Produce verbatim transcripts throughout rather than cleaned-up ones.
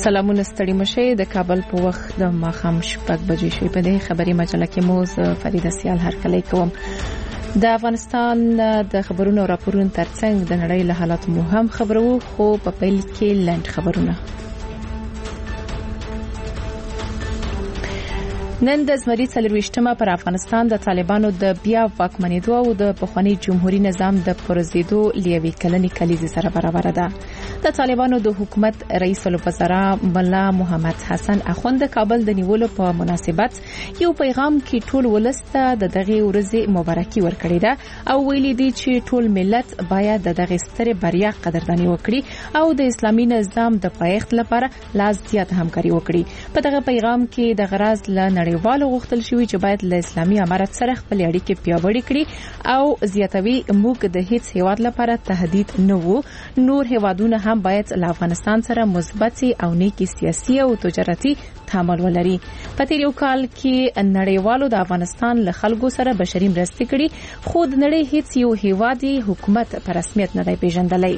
سلامونه ستړي مشه د کابل په وخت د ماخام شپږ بجې شوي. په دې خبري مجله کې مو ز فریده سیال هرکلی کوم. د افغانستان د خبرونو او راپورونو ترڅنګ د نړۍ له حالات مو هم خبرو، خو په پیل کې لنډ خبرونه. نن د زمري څلرويشتمه پر افغانستان د طالبانو د بیا واکمنېدو او د پخوانی جمهوریت نظام د پرزیدو لیوي کلنی کلیزې سره برابر ده. د طالبانو د حکومت رئیس الوزرا ملا محمد حسن اخوند د کابل د نیولو په مناسبت یو پیغام کې ټول ولسته د دغه ورځې مبارکي ورکړې ده او ویلي دي چې ټول ملت باید د دغه ستره بریا قدرداني وکړي او د اسلامي نظام د پایښت لپاره لاس زیات همکاري وکړي. په دغه پیغام کې د غرض له نړیوالو غوښتل شوی چې باید له اسلامي امارت سره خپل اړیکې پیاوړې کړي او زیاتوي موږ د هیڅ هیواد لپاره تهدید نه وو. نور هیوادونه هم باید له افغانستان سره مثبت او نیکی سیاسي او تجارتي تعامل ولري. په تیر یو کال کې نړیوالو د افغانستان له خلکو سره بشري مرستې کړي، خو د نړۍ هیڅ یو هیوادي حکومت په رسمیت نه دی پیژندلی.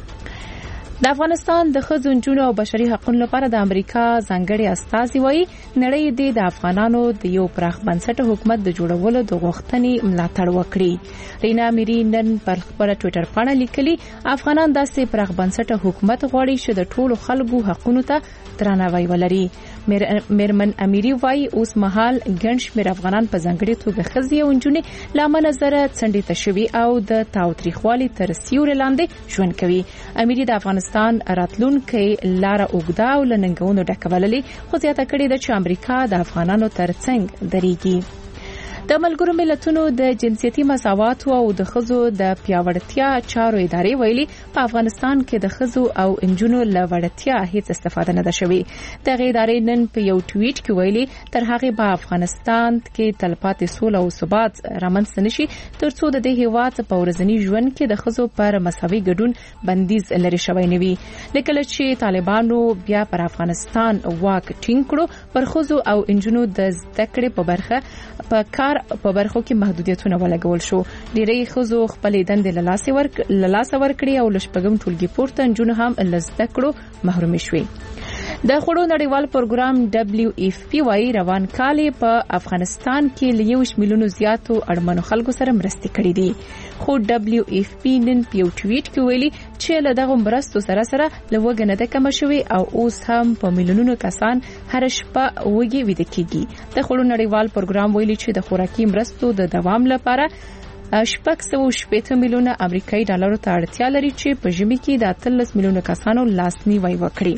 د افغانستان د ښځو، نجونو او بشري حقوقو لپاره د امریکا ځانګړي استازي وایي نړۍ د افغانانو د یو پراخ بنسټه حکومت د جوړولو د غوښتنې ملاتړ وکړي. رینا میری نن پر خپل ټوئیټر باندې لیکلي افغانان داسې پراخ بنسټه حکومت غواړي چې د ټولو خلکو حقوقو ته درناوی ولري. میرمن امیری وایي اوس مهال ګڼ شمېر افغانان په ځانګړي توګه ښځې او نجونې له امله زره څنډې ته شوي او د تاوتریخوالي تر سیوري لاندې ژوند کوي. امیری د افغانستان راتلونکي لاره اوږده او له ننګونو ډکه بللې، خو زیاته کړې ده چې امریکا د افغانانو ترڅنګ درېږي. د ملګرو ملتونو د جنسيتي مساواتو او د ښځو د پیاوړتیا چارو ادارې ویلي په افغانستان کې د ښځو او انجونو له وړتیا هیڅ استفاده نه ده شوې. دغه ادارې نن په یو ټویټ کې ویلي تر هغه په افغانستان کې تلپاتې سوله او ثبات رامنځته نشي ترڅو د دې هیواد په ورځني ژوند کې د ښځو پر مساوي ګډون بندیز لري شوی نه وي. لکه چې طالبانو بیا پر افغانستان واک ټینګ کړو، پر ښځو او انجونو د زده کړې په برخه په کار په برخو کې محدودیتونه ولګول شو. ډېری ښځو خپل دندې له لاسه ورک له لاسه ورکړي او لشپږم ټولګي پورته انجونو هم له زده کړو محروم شوي. د خوړو نړیوال پروګرام دبليو اف پی وايي روان کال په افغانستان کې له یو میلیونو زیاتو اړمنو خلکو سره مرستې کړې دي. خو دبليو اف پی نن په یو ټویټ کې ویلي چې له دغه مرستو سره سره له وګ نه ده کم شوی او اوس هم په میلیونونو کسان هر شپه وګي ویده کیږي. د خوړو نړیوال پروګرام ویلي چې د خوراکي مرستو د دوام لپاره شپږ سوه شپېته میلیونه امریکایي ډالرو ته اړتیا لري چې په ژمي کې د اتلس میلیونه کسانو لاسنیوي وکړي.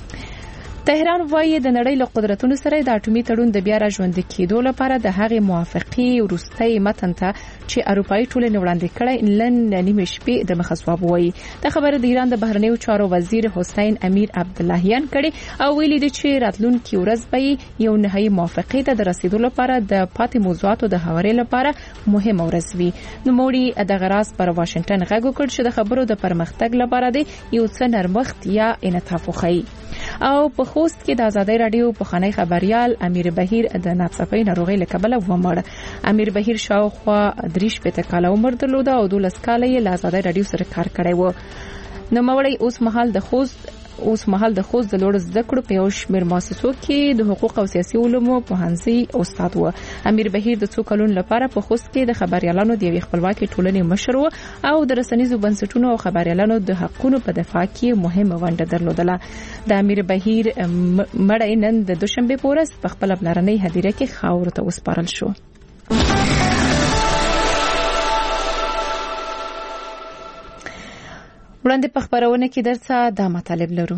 تهران وایي د نړۍ له قدرتونو سره د اټومي تړون د بیا راژوندي کېدو لپاره د هغې موافقې وروستۍ متن ته چې اروپایي ټولنې وړاندې کړی لن نیمه شپې د مخه ځواب وایي. د خبره د ایران د بهرنیو چارو وزیر حسین امیر عبداللهیان کړي او ویلي دي چې راتلونکي ورځ به یو نهایي موافقې ته د رسیدو لپاره د پاتې موضوعاتو د هواري لپاره مهمه ورځ وي. نوموړي د غراس پر واشنگټن غږ وکړ چې د خبرو د پرمختګ لپاره د یو څه نرمښت یا انعطاف وښيي. او په خوست کې د آزادۍ رادیو پخوانی خبريال امیر بهیر د ناڅاپي ناروغۍ له کبله ومړ. امیر بهیر شاوخوا دریش په تکاله عمر درلود او دولس کاله یې له آزادۍ رادیو سره کار کړی و. نو مړی اوس مهال د خوست اوس مهال د خوست د لوړ زده کړو په یو شمېر مؤسسو کې د حقوق او سیاسي علومو پوهنځي استاد و. امیر بهیر د څو کلونو لپاره په خوست کې د خبريالانو د یوې خپلواکي ټولنې مشر و او د رسنیزو بنسټونو او خبريالانو د حقوقو په دفاع کې مهمه ونډه درلودله. د امیر بهیر مړی نن د دوشنبه په ورځ په خپل بلرنۍ هدیره کې خاور ته وسپارل شو. وړاندې په خبرونه کې درڅه دا مطالب لرو.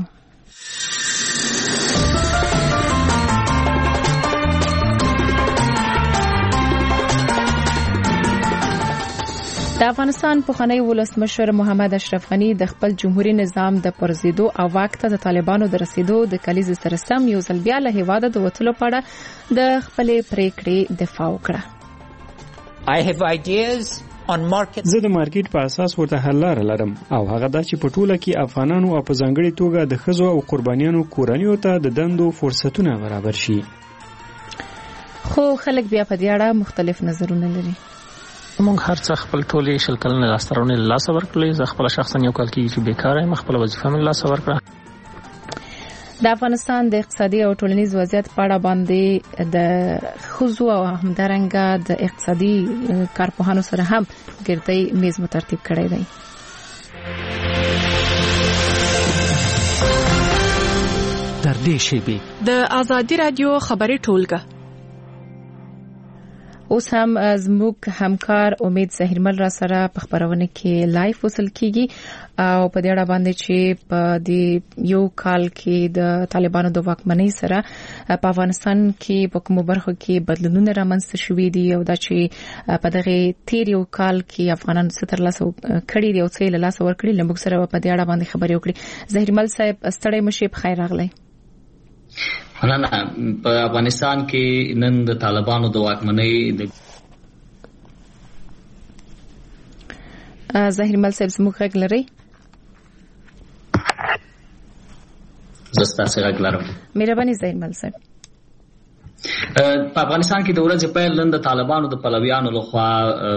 د افغانستان پخوانی ولسمشر محمد اشرف غنی د خپل جمهوریت نظام د پرزیدو او واک ته د طالبانو د رسیدو د کلیزې سره سم یو ځل بیا له هیواده د وټلو په اړه د خپل پریکړې دفاع وکړه. I have ideas زه د مارکیټ په اساس ورته حل لاره لرم او هغه دا چې په ټوله کې افغانانو او په ځانګړي توګه د ښځو او قربانیانو کورنیو ته د دندو فرصتونه برابر شي. خو خلک بیا په دې اړه مختلف نظرونه لري. موږ هر څه خپل ټولې شل کلنې لاسترونه لاس ورکړلې. زه خپل شخصا یو کال کې چې بیکاره یم، خپل وظیفه مې لاس ورکړه. د افغانستان د اقتصادي او ټولنیز وضعیت په اړه باندې د خزو او همدارنګه د اقتصادي کارپوهانو سره هم ګردۍ میز مترتیب کړی دی. تر دې شیبې د آزادي رادیو خبري ټولګه اوس هم زموږ همکار امید زهیرمل را سره په خبرونه کې لایف وصل کیږي او په دې اړه باندې چې په دې یو کال کې د طالبانو د واکمنۍ سره په افغانستان کې په کومو برخو کې بدلونونه رامنځته شوي دي او دا چې په دغه تیر یو کال کې افغانانو ستر لاسو کړي دي او څه له لاسو ورکړي لمبک سره په دې اړه باندې خبرې وکړي. زهیرمل صاحب ستړی مشي په خیر راغلی. نه په افغانستان کې نن د طالبانو د واکمنۍ د زهیرمل صاحب زموږ غږ لري؟ زستا څنګه غږ لرم. مهرباني زهیرمل صاحب. په افغانستان کې د ورځې پیل نن د طالبانو د پلویانو لخوا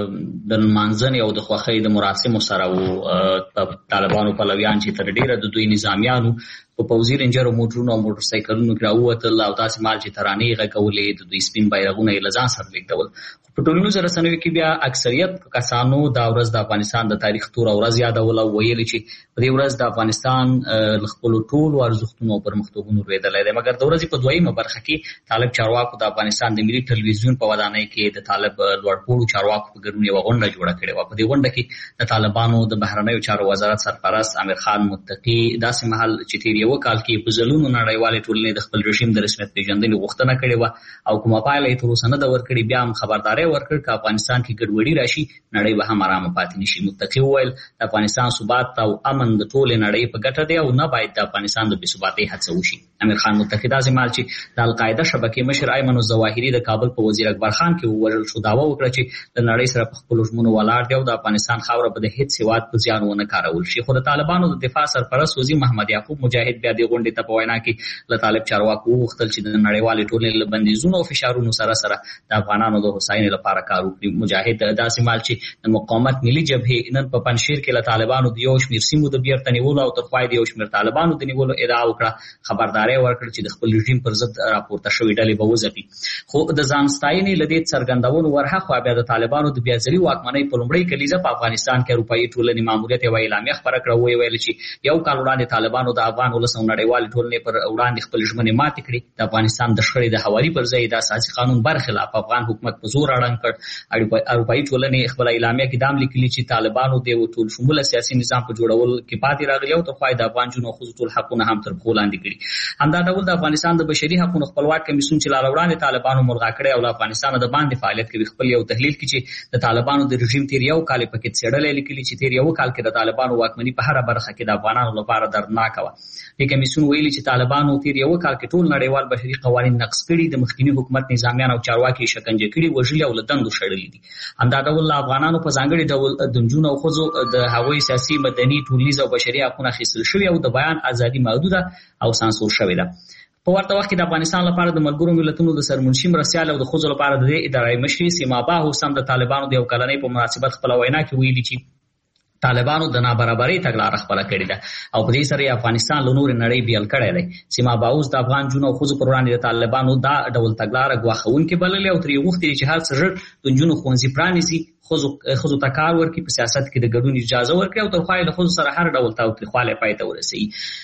د منځنۍ او د خوښۍ د مراسمو سره وو. طالبانو پلویان چې تر ډیره د دوی نظامیانو په پوځي رنجر او موټرونو او موټر سایکلونو کې راووتل او تاسو مال چې ترانې غږولې د دوی سپین بیرغونه یې لزان سره لیکدول. په ټولنیزو رسنیو کې بیا اکثریت کسانو دا ورځ د افغانستان د تاریخ تور ورځ یادول او ویل چې په دې ورځ د افغانستان ل خپل ټولو ارزښتونو او پرمختګونو رویدلې ده. مګر د ورځې په دویمه برخه کې طالب چارواکو د افغانستان د ملي ټلویزیون په ودانۍ کې د طالب لوړپوړو چارواکو په ګډون یو غونډه جوړه کړې و. په دې غونډه کې د طالبانو د بهرنیو چارو وزارت سرپرست امیر خان متقي داسې مهال چې تیر یو کال کې په ځلونو نړیوالې ټولنې د خپل رژیم د رسمیت پیژندلو غوښتنه کړې و او کومه پایله یې تر اوسه نه ده ورکړې. بیا هم خبرداری ورکړ چې افغانستان کې ګډوډي راشي نړۍ به هم آرامه پاتې نشي. متقي وویل د افغانستان ثبات او امن د ټولې نړۍ په ګټه دی او نه باید د افغانستان د بې ثباتۍ هڅه وشي. امیر خان متقي داسې مهال چې د القاعده شبکې مشر ایمن الظواهري د کابل په وزیر اکبر خان کې وویل شو دعوا وکړه چې د نړۍ سره په خپلو ژمنو ولاړ دی او د افغانستان خاوره به د هیڅ هېواد په زیان ونه کارول شي. خو د طالبانو د دفاع سرپرست وزیر محمد یعقوب مجاهد بیا دې غونډې ته په وینا کې له طالب چارواکو وغوښتل چې د نړیوالې ټولنې له بندیزونو او فشارونو سره سره د افغانانو د هوساینې لپاره کار وکړي. مجاهد داسې مهال چې د مقاومت ملي جبهې نن په پنجشیر کې له طالبانو د یو شمېر سیمو د بیرته نیولو او تر خوا د یو شمېر طالبانو د نیولو ادعا وکړه. خبرداری ورکړ چې د خپل رژیم پر ضد راپورته شوې ډلې به وځپي. خو د ځان ستاینې له دې څرګندولو ورهاخوا بیا د طالبانو د بیا ځلي واکمنۍ په لومړۍ کلیزه په افغانستان کې اروپایي ټولنې ماموریت یوه اعلامیه خپره کړه. ویې ویل چې یو کال وړاندې طالبانو د افغان ولس او نړیوالې ټولنې پر وړاندې خپل ژمنې ماتې کړې. د افغانستان د شخړې د هواري پر ځای د اساسي قانون برخلاف افغان حکومت په زور اړنګ کړ. اروپایي ټولنې خپل اعلامیه کې دام لیکلي چې طالبانو د ټول شموله سیاسي نظام په جوړول کې پاتې راغلي او تر خوا د افغان جنو خو ټول حقونه هم تر پښو لاندې کړي. همدا ډول د افغانستان د بشري حقوقو خپلواک کمیسیون چې لاله وړاندې طالبانو ملغا کړی او د افغانستان د باندې فعالیت کوي خپل یو تحلیل کې چې د طالبانو د رژیم تیر یو کال په کې څېړل لیکلي چې تیر یو کال کې د طالبانو واکمني په هر برخه کې د افغانانو لپاره دردناک و. د کمیسیون ویلي چې طالبانو تیر یو کال کې ټول نړیوال بشري قوانین نقض کړي، د مخکنی حکومت نظامیان او چارواکي شکنجه کړي، وژلي او له دندو شړلي دي. همدا ډول افغانانو په ځانګړي ډول د نجونو او ښځو د هغوی سیاسي، مدني، ټولنیز او بشري حقوق اخیستل شوي او د بیان ازادي محدوده او سانسور شوې ده. په ورته وخت کې د افغانستان لپاره د ملګرو ملتونو د سرمنشي مرستیال او د ښځو لپاره د دې ادارې مشري سیما باهو سم د طالبانو د یو کلنۍ په مناسبت خپله وینا کې ویلي چې طالبانو د نابرابرۍ تګلاره خپله کړې ده او په دې سره افغانستان له نورې نړۍ بیل کړی دی. سیما باوس د افغان جنو او ښځو پر وړاندې د طالبانو دا ډول تګلاره ګواښونکې بللې او ترې غوښتي چې هر څه ژر د نجونو ښوونځي پرانیزي، ښځو ته کار ورکړي، په سیاست کې د ګډون اجازه ورکړي او تر خوا یې له ښځو سره هر ډول تاوتریخوالی پای ته ورسوي.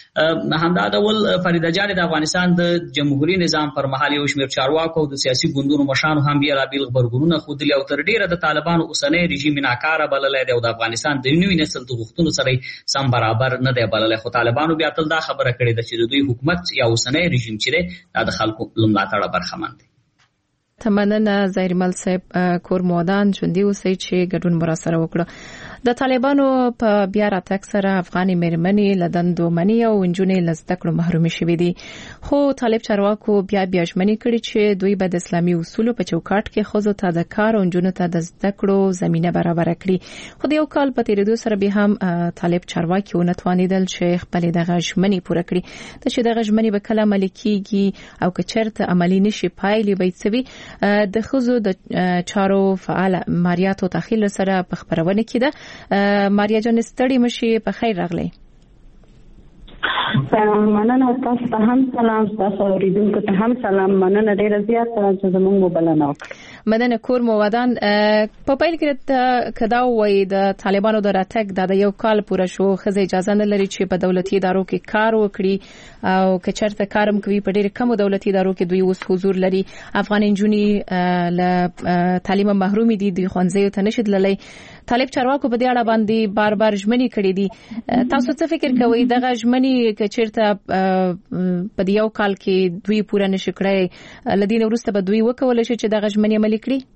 همدا ډول فریده جانې د افغانستان د جمهوري نظام پر مهال یو شمېر چارواکو او د سیاسي ګوندونو مشرانو هم بېلابېل غبرګونونه ښودلي او تر ډېره د طالبانو اوسنی رژیم ناکاره بللی دی او د افغانستان د نوي نسل د غوښتنو سره سم برابر نه دی بللی. خو طالبانو بیا تل دا خبره کړې ده چې د دوی حکومت یا اوسنی رژیم چې دی دا د خلکو له ملاتړه برخمن دی. تمننه زهیرمل صاحب، کور مودان ژوندي اوسئ چې ګډون مو راسره وکړه. د طالبانو په بیا راتګ سره افغاني مېرمنې له دندو منې او نجونې له زده کړو محرومې شوې دي. خو طالب چارواکو بیا بیا ژمنې کړي چې دوی به د اسلامي اصولو په چوکاټ کې ښځو ته د کار او نجونو ته د زده کړو زمینه برابره کړي. خو د یو کال په تېرېدو سره بیا هم طالب چارواکي ونه توانېدل چې خپلې دغه ژمنې پوره کړي. ته چې دغه ژمنې به کله عملي کېږي او که چېرته عملي نشي پایلې به یې څه وي. د ښځو د چارو فعال ماریاتو تخیل سره په خبرونه کې ده. ماریا جان ستړي مشي، په خیر راغلی. مننه تاسو ته هم سلام، تاسو اوریدونکو ته هم سلام. مننه ډیره زیاته چې زموږ مبلغ وکړه. مدنه کور موادان په پیل کې کدا وای د طالبانو د راتګ د یو کال پوره شو، خزه اجازه نه لري چې په دولتي ادارو کې کار وکړي او که چېرته کارم کوي په ډېر کم دولتي ادارو کې دوی اوس حضور لري. افغان انجونی له تعلیم محروم دي، دوی ښوونځیو ته نشي تللی. طالب چارواکو په دې اړه باندې بار بار ژمنې کړې دي. تاسو څه فکر کوئ دغه ژمنې که چېرته په یو کال کې دوی پوره نشي کړی، لدین وروسته به دوی وکولای شي چې دغه ژمنې عملي کړي؟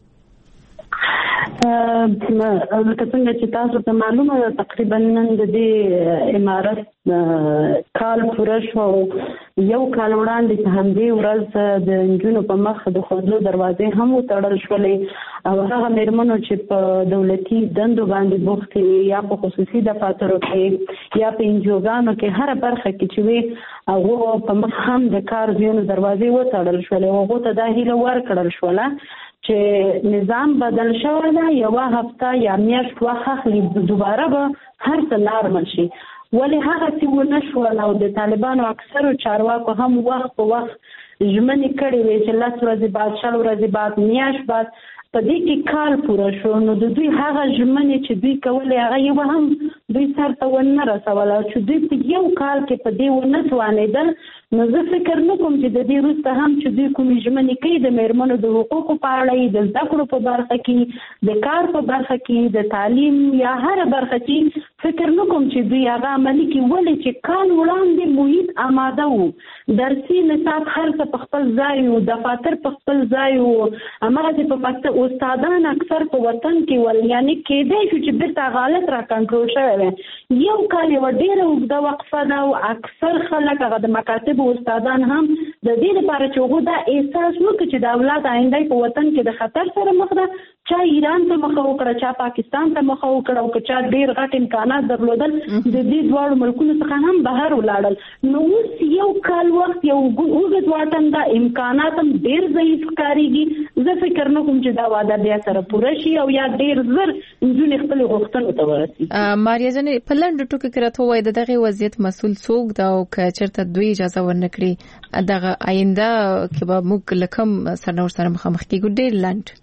لکه څنګه چې تاسو ته معلومه ده تقریبا نن د دې امارت کال پوره شو. یو کال وړاندې په همدې ورځ د نجونو په مخ د ښوونځیو دروازې هم وتړل شولې او هغه مېرمنو چې په دولتي دندو باندې بوخت یا په خصوصي دفاترو کې یا په انجوګانو کې هر برخه کې چې وي هغه په مخ هم د کار ځینو دروازې وتړل شولې. هغه ته دا هیله ورکړل شوله چې نظام بدل شوی دی، یو هفته یا میاشت وخت اخلي دوباره به هر څه نارمل شي. ولې هغه څه ونه شول او د طالبانو اکثرو چارواکو هم وخت په وخت ژمنې کړې وې چې لس ورځې بعد، شل ورځې بعد، میاشت بعد، په دې کې کال پوره شو. نو د دوی هغه ژمنې چې دوی کولې هغه یو هم دوی سرته ونه رسول او چې دوی په یو کال کې په دې ونه توانېدل. نو زه فکر نه کوم چې د دې وروسته هم چې دوی کومې ژمنې کوي د مېرمنو د حقوقو په اړه، د زده کړو په برخه کې، د کار په برخه کې، د تعلیم یا هر برخه کې، فکر نه کوم چې دوی هغه عملي کوي. ولې چې کال وړاندې محیط آماده وو، درسي نصاب هر څه په خپل ځای وو، دفاتر په خپل ځای وو، هماغسې په پښتو استادان اکثر په وطن کې ول، یعنې کېدای شو چې بیرته حالت را کنټرول شوی وی. یو کال یوه ډېره اوږده وقفه ده او اکثر خلک هغه د مکاتبو استادان هم د دې لپاره چې هغوی دا احساس وکړي چې د اولاد آینده په وطن کې د خطر سره مخ ده، چا ایران ته مخه وکړه، چا پاکستان ته مخه وکړه او که چا ډېر غټ امکانات درلودل د دې دواړو ملکونو څخه هم بهر ولاړل. نو اوس یو کال وخت یو اوږد واټن ده، امکانات هم ډېر ضعیف ښکارېږي. زه فکر نه کوم چې دا واده بیا سره پوره شي او یا ډېر زر نجونې خپلې غوښتنو ته ورسېږي. ماریا جانې په لنډو ټکو کې راته ووایه د دغې وضعیت مسؤل څوک ده او که چېرته دوی اجازه ورنه کړي دغه آینده کې به موږ له کوم سرنوشت سره مخامخ کېږو؟ ډېر لنډ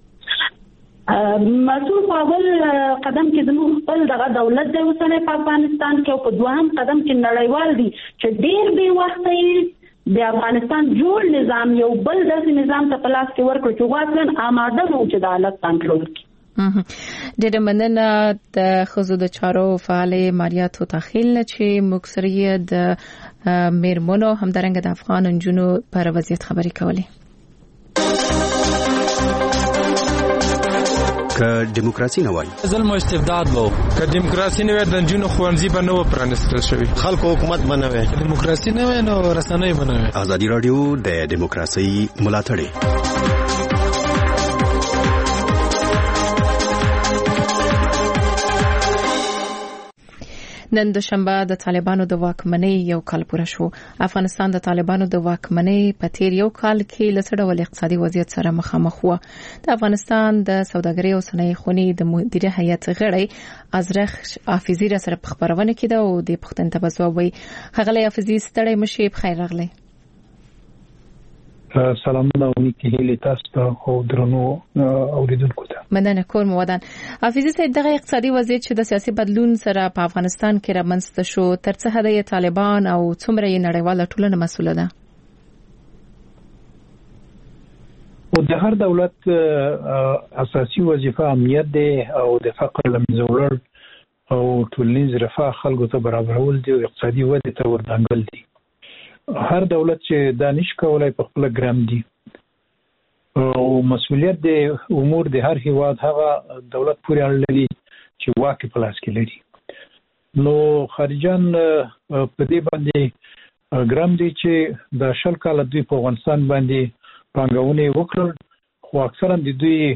مسؤل په اول قدم کې زموږ خپل دغه دولت دی اوسنی په افغانستان کې، او په دوهم قدم کې نړیوال دي چې ډېر بې وخته یې د افغانستان جوړ نظام یو بل داسې نظام ته په لاس کې ورکړو چې هغه اصلا آماده وو چې د حالت کنټرول کړي. ډېره مننه د ښځو د چارو فعالې ماریا توتاخیل نه چې موږ سره یې د مېرمنو همدارنګه د افغان نجونو پر وضعیت خبرې کولې. که دیموکراسي نه وای ظلم او استبداد وو، که دیموکراسي نه وای د نجونو ښوونځي به نه و پرانیستل شوي، خلکو حکومت به نه وای، دیموکراسي نه وای نو رسنۍ به نه وای. ازادي راډیو د دیموکراسي ملاتړ نن دوشنبه د طالبانو د واکمنۍ یو کال پوره شو. افغانستان د طالبانو د واکمنۍ په تیر یو کال کې له څه ډول اقتصادي وضعیت سره مخامخ و. د افغانستان د سوداګرۍ او صنایع خونې د مدیره هیئت غړی ازرخ حافظي را سره په خبرونه کې ده او د پښتون ته ځواب وایي. ښاغلی حافظي ستړی مشي، بخیر راغلی. سلامونه او نیکی هیلې تاسو ته او درنو اوریدونکو ته. مننه کور مودان. حافظي صاحب دغه اقتصادي وضعیت چې د سیاسي بدلون سره په افغانستان کې رامنځته شو تر څه حده یې طالبان او څومره یې نړیواله ټولنه مسؤله ده؟ او د هر دولت اساسي وظیفه امنیت دی او د فقر له منځه وړل او ټولنیز رفاه خلکو ته برابرول دي او اقتصادي ودې ته وردانګل دي. هر دولت چې دا نشي کولای په خپل ګرام دي او مسؤلیت د امور د هر هیواد هغه دولت پورې اړه لري چې واک په لاس کې لري. نو خارجان په دې باندې ګرام دي چې د شل کال دوی په افغانستان باندې پانګونه وکړل، خو اکثرا د دوی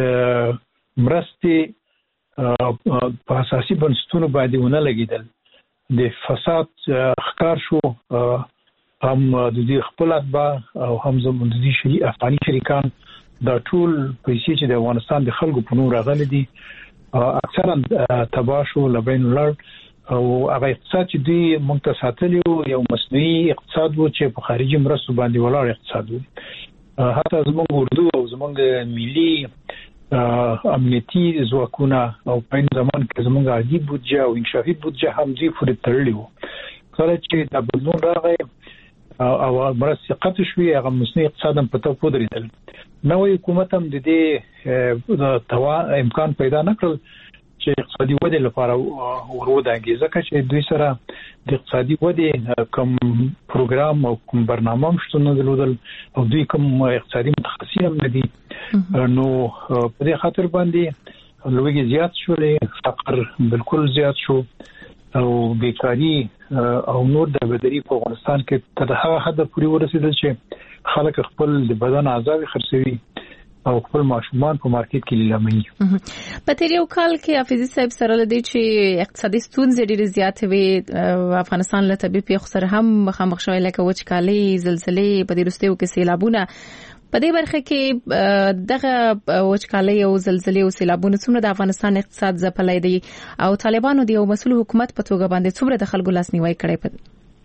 مرستې په اساسي بنسټونو باندې ونه لګیدل. د فساد ښکار شو، هم د دې خپل اتباع او هم زموږ د دې افغاني شریکان دا ټول پیسې چې د افغانستان د خلکو په نور راغلي دي اکثرا تباه شو، لبین لړ او هغه اقتصاد چې دوی موږ ته ساتلی یو مصنوعي اقتصاد و چې په خارجي مرستو باندې ولاړ اقتصاد و. حتی زموږ اردو او زموږ ملي امنیتي ځواکونه او په این زمان کې زموږ عادي بودجه او انکشافي بودجه هم دوی پورې تړلي وو. کله چې دا بدلون راغی او مرستې قطع شوې هغه مصنوعي اقتصاد هم په تو ودرېدل. نوی حکومت هم د دې امکان پیدا نه کړل چې اقتصادي ودې لپاره ورودانګي، ځکه چې دوی سره د اقتصادي ودې کوم پروګرام او کوم برنامه هم شتون نه درلودل او دوی کوم اقتصادي متخصصین هم نه دي. نو په دې خاطر باندې لوږې زیات شولې، فقر بالکل زیات شو او بیکاری او نور د بدري په افغانستان کې تر هغه حد پورې ورسېدل چې خلک خپل د بدن اعضاء خرڅوي او خپل ماشومان په مارکیټ کې لیلاموي. په تیر یو کال کې حافظي صاحب سره لدی چې اقتصادي ستونزې ډېرې زیاتې وي، افغانستان له طبي پیښو سره هم مخامخ شوی، لکه وچکالي، زلزلې، په دې وروستیو کې سیلابونه. په دې برخه کې دغه وچکالي او زلزلې او سیلابونه څومره د افغانستان اقتصاد ځپلای دي او طالبانو د یو مسؤل حکومت په توګه باندې څومره د خلکو لاسنیوي کړی؟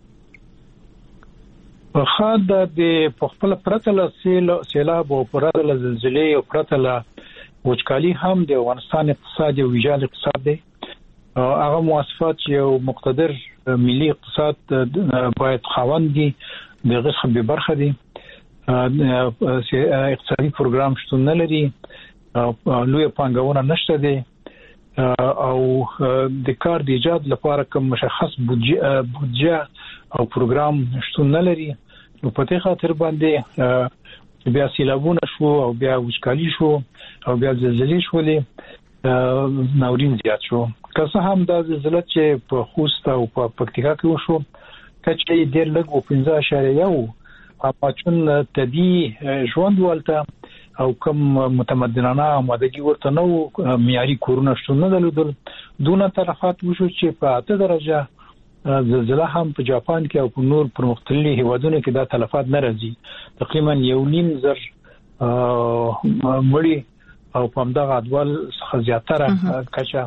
په خاطر د خپل پرته له سیلاب او پرته له زلزلې او پرته له وچکالي هم د افغانستان اقتصاد یو ویجاړ اقتصاد دی. هغه مواصفات چې یو مقتدر ملي اقتصاد باید خاوند دي دغه څخه به برخه دي. اقتصادي پروګرام شتون نه لري، لوی پانګونه نشته دي او د کار د ایجاد لپاره کوم مشخص بودجه او پروګرام شتون نه لري. نو په دې خاطر باندې بیا سیلابونه شو او بیا وچکالي شو او بیا زلزلې شولې، ناورین زیات شو. که څه هم دا زلزلې چې په خوست او په پکتیکا کې وشو کچې ډېر لږ او پنځه اعشاریه یو اپاچون طبي ژوند ولته او کوم متمدنانه آمادګي ورته نو معیاري کورونه شتون نه درلودل. دونه تلفات وشو چې په اته درجه زلزلہ هم په جاپان کې او په نور پرمختللي هیوادونو کې دا تلفات نه راځي. تقریبا یو نیم زر مړي او په همدغه عدوال څخه زیاتره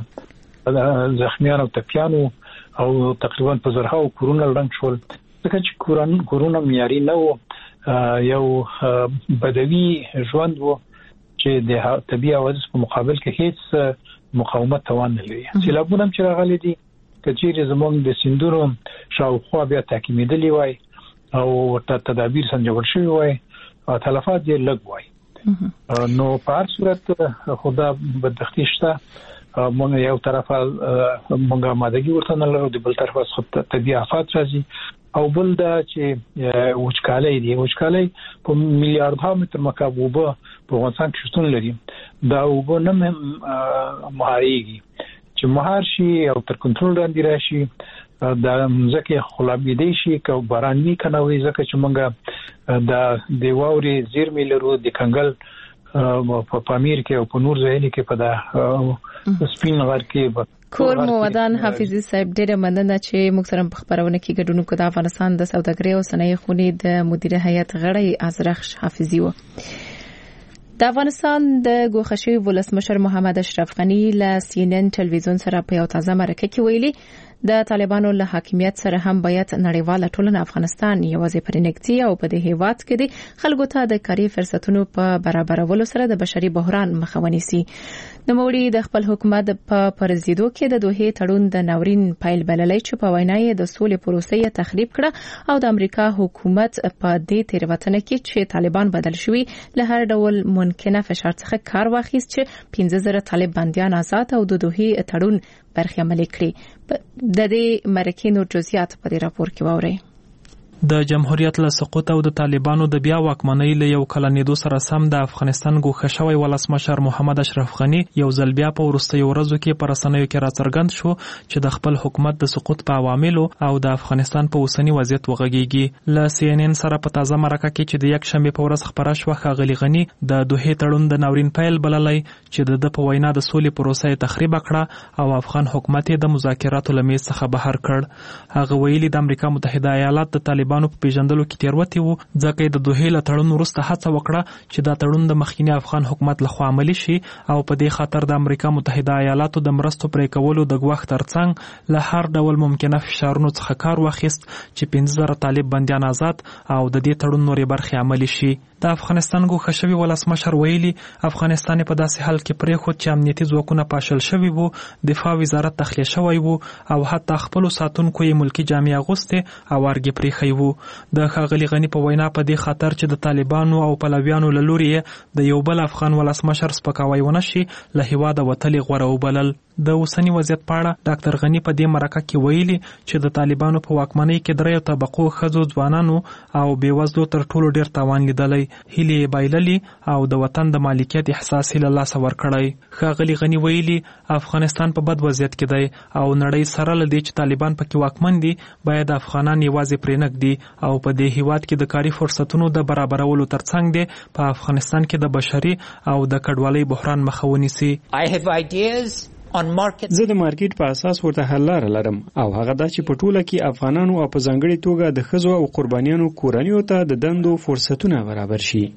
کچه زخمیان او ټپیانو او تقریبا په زرهاو کورونه رنګ شول. ځکه چې کورن کورونه معیاري نه وو، یو بدوي ژوند وو چې د طبيعي حوادث په مقابل کې هیڅ مقاومت توان نه لري. سیلابونه چې راغلي دي کچېرې زموږ د سیندونو شاوخوا بیا تحکیمیدلي وای او ورته تدابیر سنجول شوي وای، تلفات یې لږ وای. نو په هر صورت خدا بدبختي شته. مونږ یو طرفه مونږه آمادګي ورته نه لرو، د بل طرفه طبيعي آفات راځي او بل دا چې وچکالي دی. وچکالي په میلیارډها متر مکعب اوبه په افغانستان کې شتون لري. دا اوبه نه مهاريږي چې مهار شي او تر کنټرول لاندې راشي، دا ځکه خلابېدي شي که باران نه کنوي، ځکه چې مونږه د دیواوري زیرمې لرو د کنګل په پامیر کې او په نور ځایونو کې په دا سپین غر کې. کور مو ودان حافظي صاحب، ډېر مننه چې موږ سره په خبرونه کې ګډون وکړو. د افغانستان د سوداګرۍ او صنایع خونې د مدیر هیئت غړی ازرخش حافظي و. د افغانستان د ګوښه ولسمشر محمد اشرف غني له سی ان ان ټلویزیون سره په یو تازه مرکه کې ویلي د طالبانو له حاکمیت سره هم باید نړیواله ټولنه افغانستان یوازې پر نګتي او په دې هیواد کې د خلکو ته د کاري فرصتونو په برابرولو سره د بشري بحران مخه ونیسي. د موري د خپل حکومت په پرزیدو کې د دوه تړون د ناورین پایل بللی چې په وینا یې د سولې پروسې تخریب کړه او د امریکا حکومت په دې تیروتنه کې چې طالبان بدل شوي له هر ډول ممکنه فشار څخه کار واخیست چې پنځه زره طالب بنديان آزاد او د دوه تړون برخه عملي کړي. د دې مرکې نور جزئیات په دې راپور کې واورئ. د جمهوریت له سقوط او د طالبانو د بیا واکمنۍ له یو کلنېدو سره سم د افغانستان ګوښه شوی ولسمشر محمد اشرف غني یو ځل بیا په وروستیو ورځو کې پر رسنیو کې راڅرګند شو چې د خپل حکومت د سقوط په عواملو او د افغانستان په اوسنی وضعیت وغږیږي. له سی ان ان سره په تازه مرکه کې چې د یک شنبه په ورځ خبره شوه، ښاغلي غني د دوه تړون د ناورین پیل بللی چې د په وینا د سولې پروسه تخریب کړه او افغان حکومت د مذاکراتو له میز څخه بهر کړ. هغه ویلي د امریکا متحده ایالات د طالبانو طالبانو په پیژندلو کې تیروتي وو، ځکه د دوه له تړون وروسته هڅه وکړه چې دا تړون د مخکینی افغان حکومت لخوا عملی شي او په دې خاطر د امریکا متحده ایالاتو د مرستو پرې کولو د غوښتنې ترڅنګ له هر ډول ممکنه فشارونو څخه کار واخیست چې پنځه زره طالب بندیان آزاد او د دې تړون نورې برخې عملی شي. د افغانستان ګوښه شوي ولسمشر ویلي افغانستان په داسې حال کې پرېښود چې امنیتي ځواکونه پاشل شوي وو، دفاع وزارت تخلیه شوی وو او حتی خپلو ساتونکو یې ملکي جامې اغوستې او ارګې پرېښی وو. د ښاغلي غني په وینا په دې خاطر چې د طالبانو او پلویانو له لوري یې د یو بل افغان ولسمشر سپکاوی ونه شي، له هېواده وتلې غوره وبلل. د اوسني وضعیت په اړه ډاکټر غني په دې مرکه کې ویلي چې د طالبانو په واکمنۍ کې دریو طبقو ښځو، ځوانانو او بېوزلو تر ټولو ډېر تاوان لیدلی، هیلې یې بایللي او د وطن د مالکیت احساس یې له لاسه ورکړی. ښاغلي غني ویلي افغانستان په بد وضعیت کې دی او نړۍ سره له دې چې طالبان پکې واکمن دي باید افغانان یوازې پرې نږدي او په دې هیواد کې د کاري فرصتونو د برابرولو ترڅنګ دی په افغانستان کې د بشري او د کډوالۍ بحران مخه ونیسي. I have ideas زه د مارکیټ په اساس ورته حل لاره لرم او هغه دا چې په ټوله کې افغانانو او په ځانګړې توګه د ښځو او قربانیانو کورنیو ته د دندو فرصتونه برابر شي.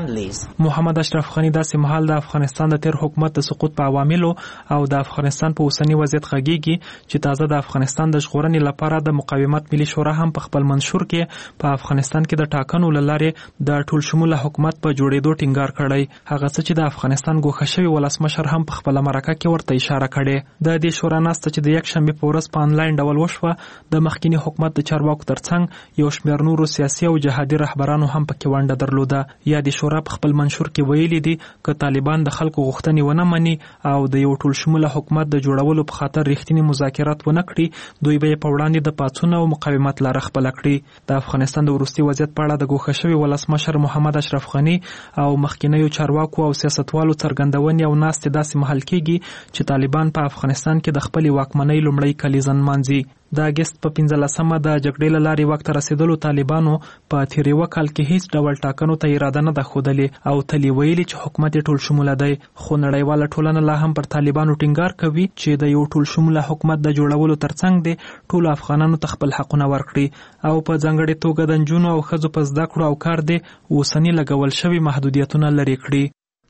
محمد اشرف غني داسې مهال د افغانستان د تیر حکومت د سقوط په عواملو او د افغانستان په اوسني وضعیت غږیږي چې تازه د افغانستان د ژغورنې لپاره د مقاومت ملي شورا هم په خپل منشور کې په افغانستان کې د ټاکنو له لارې د ټول شموله حکومت په جوړېدو ټینګار کړی. هغه څه چې د افغانستان ګوښه شوي ولسمشر هم په خپله مرکه کې ورته اشاره کړې. د دې شورا ناسته چې د یک شنبې په ورځ په انلاین ډول وشوه، د مخکینی حکومت د چارواکو ترڅنګ یو شمېر نورو سیاسي او جهادي رهبرانو هم پکې ونډه درلوده. یا د شورا په خپل منشور کې ویلي دي که طالبان د خلکو غوښتنې ونه مني او د یو ټول شموله حکومت د جوړولو په خاطر رښتینی مذاکرات ونه کړي، دوی به په وړاندې د پاڅون او مقاومت لاره خپله کړي. د افغانستان د وروستي وضعیت په اړه د ګوښه شوي ولسمشر محمد اشرف غني او مخکینیو چارواکو او سیاستوالو څرګندونې او ناستې داسې مهال کېږي چې طالبان په افغانستان کې د خپلې واکمنۍ لومړی کلیزه نمانځي. د اګست په پنځلسمه د جګړې له لارې واک ته رسېدلو طالبانو په تېر یوه کال کې هیڅ ډول ټاکنو ته اراده نه ده ښودلې او تل یې ویلي چې حکومت یې ټول شموله دی، خو نړیواله ټولنه لا هم پر طالبانو ټینګار کوي چې د یو ټول شموله حکومت د جوړولو ترڅنګ دی ټولو افغانانو ته خپل حقونه ورکړي او په ځانګړې توګه د نجونو او ښځو په زده کړو او کار دی اوسني لګول شوي محدودیتونه لرې کړي.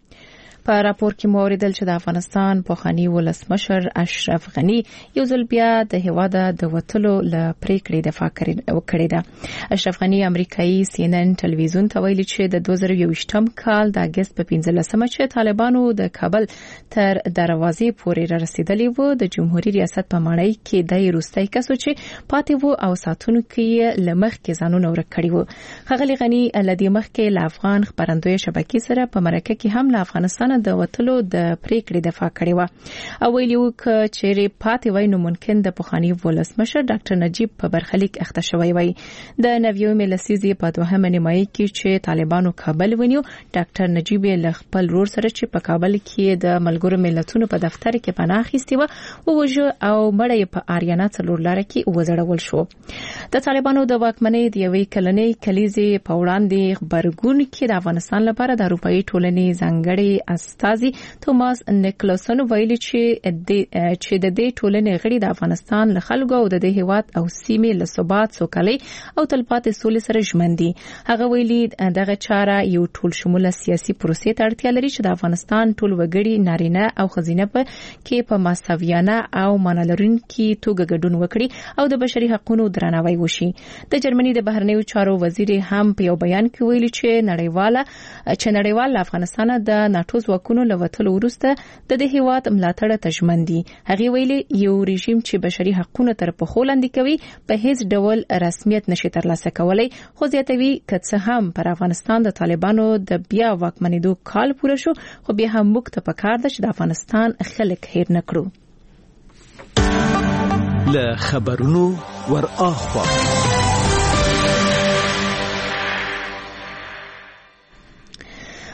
په راپور کې مو اوریدل چې د افغانستان پخوانی ولسمشر اشرف غني یو ځل بیا د هیواده د وټلو ل پریکړې دفاع کړې ده. اشرف غني امریکایي سی ان ان ټلویزیون ته ویلي چې د دوه زره یوویشتم کال د اګست په پنځلسمه چې طالبانو د کابل تر دروازې پورې رسیدلی وو، د جمهوریت ریاست په مړی کې د روسي کسو چې پاتې وو او ساتونکو یې لمخ کې ځانونه ورک کړی وو. خغلی غني لدی مخ کې ل افغان خبرندوی شبکې سره په مرکه کې هم ل افغانستان د وټلو د پریکړې دفاع کړې و او ویلي و چې پاتې وای نو ممکن د پخوانی ولسمشر ډاکټر نجیب په برخلیک اخته شوی وای. د نویومې لسیزې په دوهمه نیمایي کې چې طالبانو کابل ونیو، ډاکټر نجیب له خپل ورور سره چې په کابل کې د ملګرو ملتونو په دفتر کې پناه اخیستی و او وجه او مړی په آریانا څلور لار کې وزړول شو. د طالبانو د واکمنۍ د یوې کلنۍ کلیزې په وړاندې خبرګون کې د افغانستان لپاره د اروپאי ټولنې ځانګړي استازي توماس نیکلسن ویلي چې د دې ټولنې غړي د افغانستان له خلکو او د دې هیواد او سیمې له ثبات، سوکالۍ او تلپاتې سولې سره ژمن دي. هغه ویلي دغه چاره یو ټول شموله سیاسي پروسې ته اړتیا لري چې د افغانستان ټول وګړي نارینه او ښځینه په کې په مساویانه او معنالرونکي توګه ګډون وکړي او د بشري حقوقو درناوی وشي. د جرمني د بهرنیو چارو وزیر هم په یو بیان کې ویلي چې نړیواله چې نړیوال افغانستان د ناتو ځواکونو له وټلو وروسته د دې هیواد ملاتړ ته ژمن دي. هغه ویلي یو رژیم چې بشري حقوقو تر پخو لاندې کوي په هیڅ ډول رسمیت نشي ترلاسه کولای، خو زیاتوي که څه هم پر افغانستان د طالبانو د بیا واکمنېدو کال پوره شو، خو بیا هم موږ ته پکار ده چې د افغانستان خلک هیر نه کړو. له خبرونو ور اخوا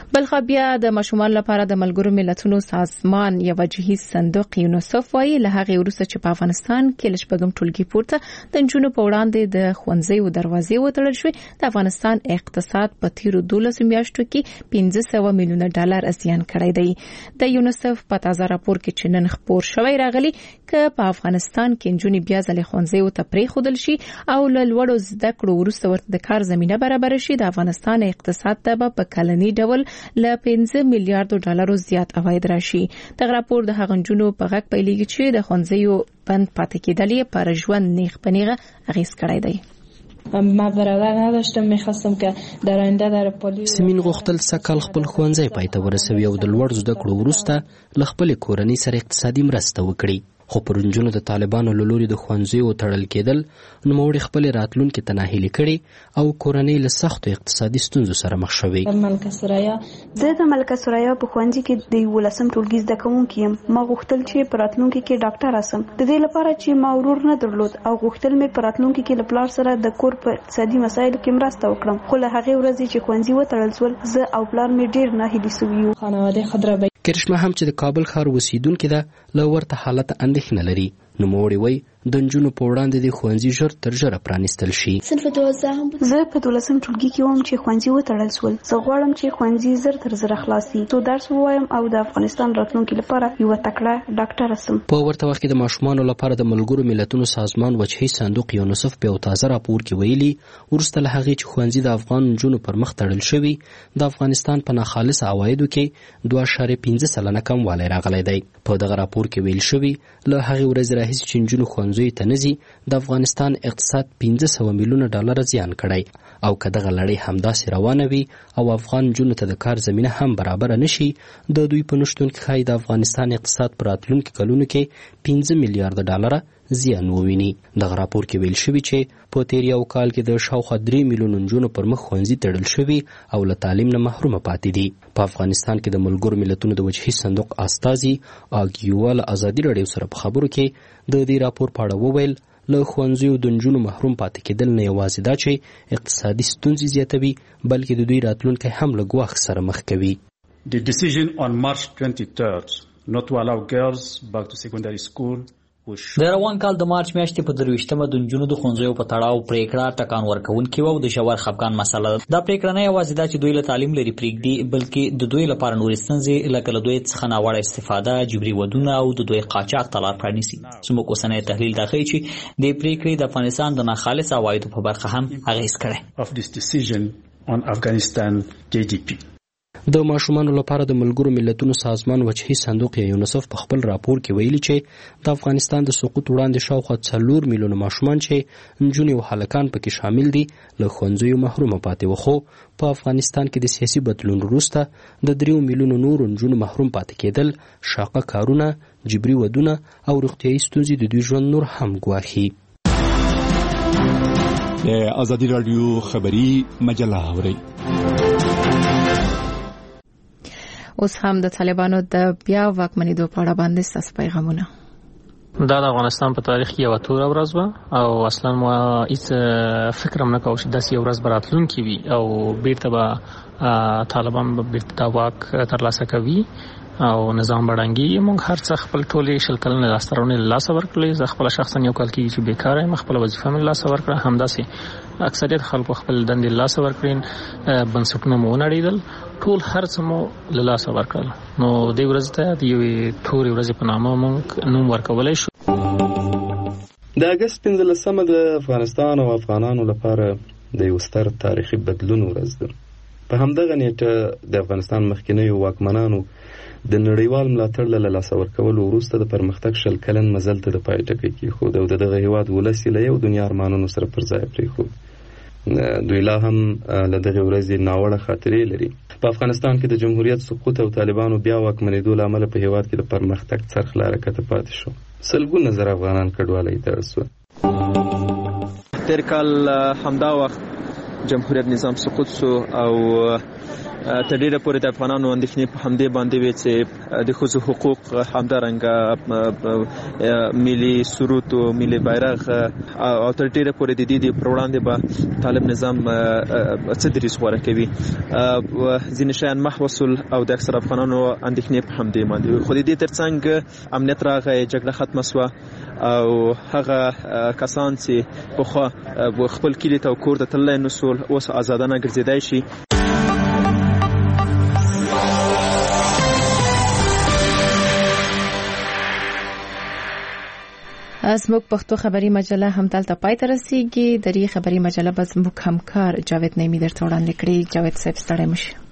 بلخ بیا د ماشومان لپاره د ملګرو ملتونو سازمان یو جهیز صندوق یونیسف وايي له هغه وروسته چې په افغانستان کې لشبګم ټولګي پورته د جنونو په وړاندې د خوندزیو دروازې وتړل شوې. د افغانستان اقتصاد په تیرو دولسو میاشتو کې پنځه سوه میلیونه ډالر زیان کړی دی. د یونیسف په تازه راپور کې چې نن خپور شوی راغلی ک په افغانستان کې جنونې بیا ځلې خوندزیو ته پریښودل شي او له لوړو زده کړو وروسته ورته د کار زمينه برابر شي. د افغانستان اقتصاد ته په کلنی ډول ل پنځه میلیارډ ډالر زیات عواید راشي. د راپور د هغنجونو په غږ پیلېږي چې د خوندزیو بند پاتې کېدلې پر ژوند نیغ پنیغه اغیز کړی دی. ما برادر نداشتم میخواستم که در آینده در پلیس سیمین غوښتل سکل خپل خوندزی پای ته ورسوي او د لوړ زده کړو وروسته ل خپل کورنۍ سره اقتصادي مرسته وکړي. خو پرونجونو د طالبانو له لوري د خوندزیو تړل کېدل نو موړي خپل راتلونکو ته ناهیلي کړي او کورنۍ له سختو اقتصادي ستونزو سره مخ شوې. ملکه سرایا زه د ملکه سرایا په خوندزي کې د ولسم ټولګي زده کوونکی یم. ما غوښتل چې په راتلونکو کې ډاکټر اسم. د دې لپاره چې ما ورور نه درلود او غوښتل مې په راتلونکو کې له پلار سره د کور په اقتصادي مسایلو کې مرسته وکړم. خو له هغه ورځې چې خوندزي وتړل شول زه او پلار مې ډیر ناهیلي شوو. خانواده خضرا کرشمه هم چې د کابل ښار اوسیدونکو ده له ورته حالت اندېښنه لري. نو موړي وای د نجونو په وړاندې د خوندزي ژر تر ژره پرانیستل شي. زه په دولسم ټولګي کې وم چې خوندزي وتړل شول. زه غواړم چې خوندزي زر تر زره خلاص شي. تو درس وایم او د افغانستان راتلونکي لپاره یو تکړه ډاکټر اسم. په ورته وخت کې د ماشومانو لپاره د ملګرو ملتونو سازمان وجهي صندوق یونیسف په تازه راپور کې ویلي ورسته له هغه چې خوندزي د افغان نجونو پر مخ تړل شوی د افغانستان په ناخالص عوایدو کې دوه اعشاریه پنځه سلنه کموالی راغلی دی. په دغه راپور کې ویل شوی له هغه ورځې راهیسې چې نجونو خوندزیو ته نځي د افغانستان اقتصاد پنځه سوه میلیونه ډالر زیان کړی او که دغه لړۍ همداسې روانه وي او افغان نجونو ته د کار زمینه هم برابره نشي د دوی په نشتون کې ښایي د افغانستان اقتصاد په راتلونکي کلونو کې پنځه میلیارډ ډالره زیان وویني. دغه راپور کې ویل شوی چې په تیر یو کال کې د شاوخوا درې میلیونو نجونو پر مخ ښوونځي تړل شوي او له تعلیم نه محرومه پاتې دي. په افغانستان کې د ملګرو ملتونو د وجهي صندوق استازي اګیوا له ازادي راډیو سره په خبرو کې د دې راپور په اړه وویل له ښوونځیو د نجونو محروم پاتې کېدل نه یوازې دا چې اقتصادي ستونزې زیاتوي بلکې د دوی راتلونکی هم له ګواښ سره مخ کوي. The decision on March twenty-third not to allow girls back to secondary school د روان کال د مارچ میاشتې په درویشتمه د نجونو د ښوونځیو په تړاو پریکړه ټکان ورکوونکې وه او د ژور خفګان مسله ده. دا پریکړه نه یوازې دا چې دوی له تعلیم لرې پرېږدي بلکې د دوی لپاره نورې ستونزې لکه له دوی څخه ناوړه استفاده، جبري ودونه او د دوی قاچاق ته لار پرانیسي. زموږ اوسنی تحلیل دا ښیي چې دې پریکړې د افغانستان د ناخالص عوایدو په برخه هم اغېز کړی. of this decision on Afghanistan J D P. د ماشومانو لپاره د ملګرو ملتونو سازمان وجهي صندوق یا یونیسف په خپل راپور کې ویلي چې د افغانستان د سقوط وړاندې شاوخوا څلور میلیونه ماشومان چې نجونې او هلکان پکې شامل دي له ښوونځیو محرومه پاتې وو. خو په افغانستان کې د سیاسي بدلون وروسته د دریو میلیونو نورو نجونو محروم پاتې کېدل، شاقه کارونه، جبري ودونه او روغتیایي ستونزې د دوی ژوند نور هم ګواښي. د ازادي راډیو خبري مجله اورئ. اوس هم د طالبانو د بیا واکمنېدو په اړه باندې ستاسو پیغامونه. دا د افغانستان په تاریخ کې یو توره ورځ وه او اصلا ما هیڅ فکر هم نه کوم چې داسې یو ورځ به راتلونکې وي او بیرته به طالبان به بیرته دا واک ترلاسه کوي او نظام بډانګي. موږ هر څه خپل ټولې شل کلنې لاسته راوړنې له لاسه ورکړلې. زه خپله شخصا یو کال کېږي چې بیکاره یم، خپله وظیفه مې له لاسه ورکړه. همداسې اکثریت خلکو خپل دندې له لاسه ورکړې، بنسټونه مو ونړېدل، ټول هر څه مو له لاسه ورکړل. نو دې ورځې ته د یوې تورې ورځې په نامه موږ نوم ورکولی شو. د اګست پنځلسمه د افغانستان او افغانانو لپاره د یو ستر تاریخي بدلون ورځ ده. په همدغه نیټه د افغانستان مخکینیو واکمنانو د نړیوال ملاتړ له لاسه ورکولو وروسته د پرمختګ شل کلن مزل ته د پای ټکی کېښود او د دغه هېواد ولس یې له یو دنیا ارمانونو سره پر ځای پرېښود. دوی لا هم له دغې ورځې ناوړه خاطرې لري. په افغانستان کې د جمهوریت سقوط او طالبانو بیا واکمنېدو له امله په هېواد کې د پرمختګ څرخ له حرکته پاتې شو. سلګونه زره افغانان کډوالۍ ته اړ سول. تېر کال همدا وخت جمهوریت نظام سقوط شو او تر ډیره پورې د افغانانو اندېښنې په همدې باندې وي چې د ښځو حقوق همدارنګه ملي سرود او ملي بیرغ او تر ډیره پورې د دې د وړاندې به طالب نظام څه دریځ غوره کوي. ځینې شیان محوسل او د اکثر افغانانو اندېښنې په همدې باندې خو د دې ترڅنګ امنیت راغی، جګړه ختمه شوه او هغه کسان چې پخوا خپل کلي ته او کور ته تللی نه سول اوس ازادانه ګرځېدای شي. زموږ پښتو خبري مجله هم دلته پای ته رسیږي. د دې خبري مجله به زموږ همکار جاوید نعیمي درته وړاندې کړي. جاوید صاحب ستړی مشه.